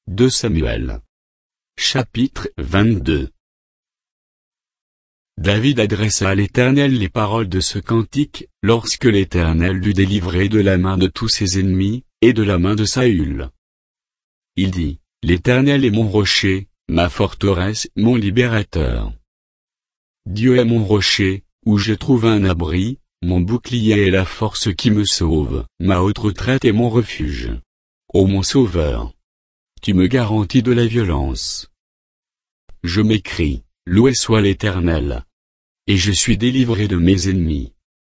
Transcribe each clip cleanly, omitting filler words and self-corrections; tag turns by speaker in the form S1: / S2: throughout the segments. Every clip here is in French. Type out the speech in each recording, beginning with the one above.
S1: 2 Samuel. Chapitre 22. David adressa à l'Éternel les paroles de ce cantique, lorsque l'Éternel l'eut délivré de la main de tous ses ennemis, et de la main de Saül. Il dit, l'Éternel est mon rocher, ma forteresse, mon libérateur. Dieu est mon rocher, où je trouve un abri, mon bouclier est la force qui me sauve, ma haute retraite est mon refuge. Ô mon sauveur! Tu me garantis de la violence. Je m'écrie, loué soit l'Éternel. Et je suis délivré de mes ennemis.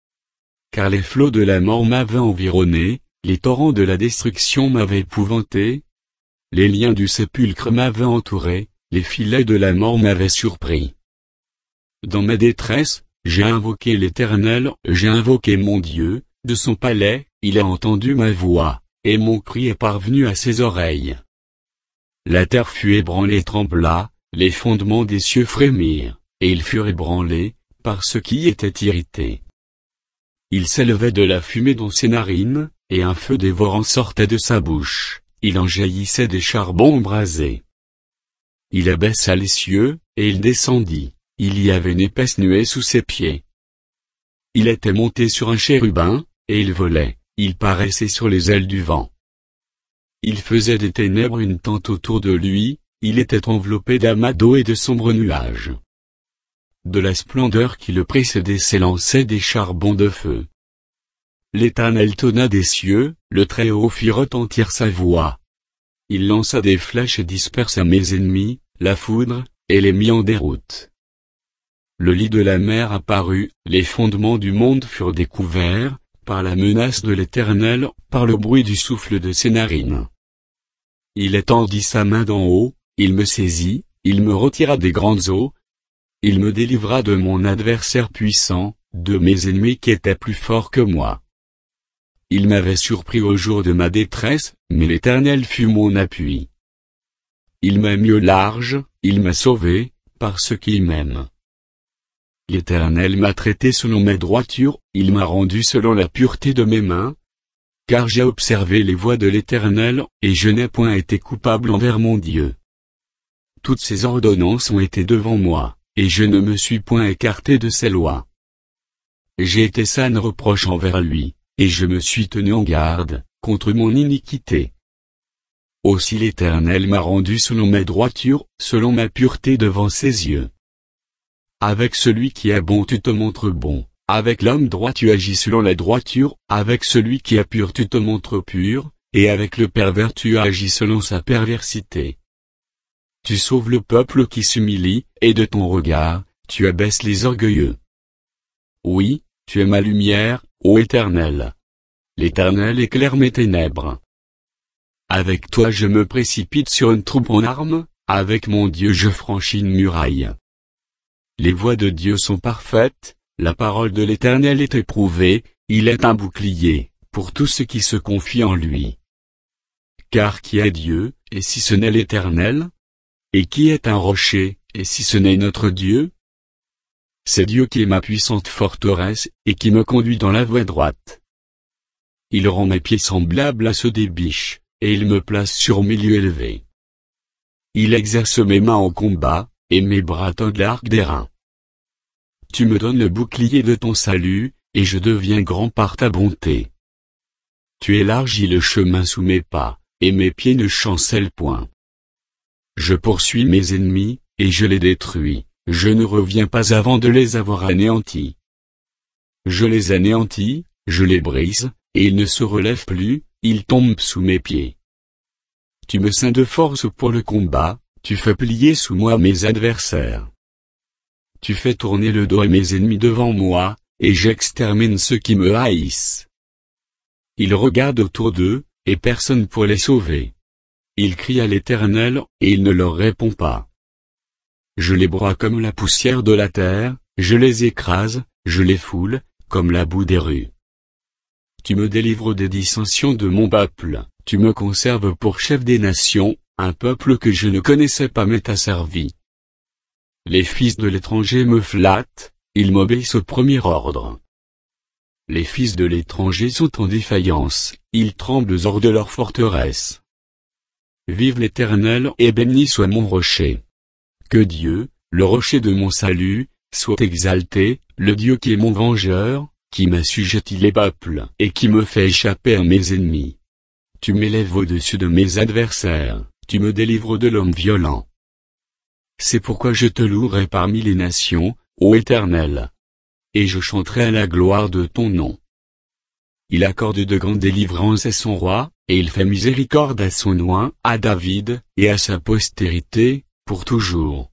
S1: Car les flots de la mort m'avaient environné, les torrents de la destruction m'avaient épouvanté, les liens du sépulcre m'avaient entouré, les filets de la mort m'avaient surpris. Dans ma détresse, j'ai invoqué l'Éternel, j'ai invoqué mon Dieu, de son palais, il a entendu ma voix, et mon cri est parvenu à ses oreilles. La terre fut ébranlée et trembla, les fondements des cieux frémirent, et ils furent ébranlés, par ceux qui étaient irrités. Il s'élevait de la fumée dans ses narines, et un feu dévorant sortait de sa bouche, il en jaillissait des charbons embrasés. Il abaissa les cieux, et il descendit, il y avait une épaisse nuée sous ses pieds. Il était monté sur un chérubin, et il volait, il paraissait sur les ailes du vent. Il faisait des ténèbres une tente autour de lui, il était enveloppé d'amas d'eau et de sombres nuages. De la splendeur qui le précédait s'élançaient des charbons de feu. L'Éternel tonna des cieux, le Très-Haut fit retentir sa voix. Il lança des flèches et dispersa mes ennemis, la foudre, et les mit en déroute. Le lit de la mer apparut, les fondements du monde furent découverts, par la menace de l'Éternel, par le bruit du souffle de ses narines. Il étendit sa main d'en haut, il me saisit, il me retira des grandes eaux, il me délivra de mon adversaire puissant, de mes ennemis qui étaient plus forts que moi. Il m'avait surpris au jour de ma détresse, mais l'Éternel fut mon appui. Il m'a mis au large, il m'a sauvé, parce qu'il m'aime. L'Éternel m'a traité selon mes droitures, il m'a rendu selon la pureté de mes mains. Car j'ai observé les voies de l'Éternel, et je n'ai point été coupable envers mon Dieu. Toutes ses ordonnances ont été devant moi, et je ne me suis point écarté de ses lois. J'ai été sans reproche envers lui, et je me suis tenu en garde, contre mon iniquité. Aussi l'Éternel m'a rendu selon mes droitures, selon ma pureté devant ses yeux. Avec celui qui est bon tu te montres bon, avec l'homme droit tu agis selon la droiture, avec celui qui est pur tu te montres pur, et avec le pervers tu agis selon sa perversité. Tu sauves le peuple qui s'humilie, et de ton regard, tu abaisses les orgueilleux. Oui, tu es ma lumière, ô Éternel. L'Éternel éclaire mes ténèbres. Avec toi je me précipite sur une troupe en armes, avec mon Dieu je franchis une muraille. Les voies de Dieu sont parfaites, la parole de l'Éternel est éprouvée, il est un bouclier, pour tous ceux qui se confient en lui. Car qui est Dieu, et si ce n'est l'Éternel? Et qui est un rocher, et si ce n'est notre Dieu? C'est Dieu qui est ma puissante forteresse, et qui me conduit dans la voie droite. Il rend mes pieds semblables à ceux des biches, et il me place sur milieu élevé. Il exerce mes mains en combat, et mes bras tendent l'arc d'airain. Tu me donnes le bouclier de ton salut, et je deviens grand par ta bonté. Tu élargis le chemin sous mes pas, et mes pieds ne chancellent point. Je poursuis mes ennemis, et je les détruis, je ne reviens pas avant de les avoir anéantis. Je les anéantis, je les brise, et ils ne se relèvent plus, ils tombent sous mes pieds. Tu me ceins de force pour le combat, tu fais plier sous moi mes adversaires. Tu fais tourner le dos à mes ennemis devant moi, et j'extermine ceux qui me haïssent. Ils regardent autour d'eux, et personne pour les sauver. Ils crient à l'Éternel, et il ne leur répond pas. Je les broie comme la poussière de la terre, je les écrase, je les foule, comme la boue des rues. Tu me délivres des dissensions de mon peuple, tu me conserves pour chef des nations, un peuple que je ne connaissais pas m'est asservi. Les fils de l'étranger me flattent, ils m'obéissent au premier ordre. Les fils de l'étranger sont en défaillance, ils tremblent hors de leur forteresse. Vive l'Éternel et béni soit mon rocher. Que Dieu, le rocher de mon salut, soit exalté, le Dieu qui est mon vengeur, qui m'assujettit les peuples et qui me fait échapper à mes ennemis. Tu m'élèves au-dessus de mes adversaires, tu me délivres de l'homme violent. C'est pourquoi je te louerai parmi les nations, ô Éternel. Et je chanterai à la gloire de ton nom. Il accorde de grandes délivrances à son roi, et il fait miséricorde à son oint, à David, et à sa postérité, pour toujours.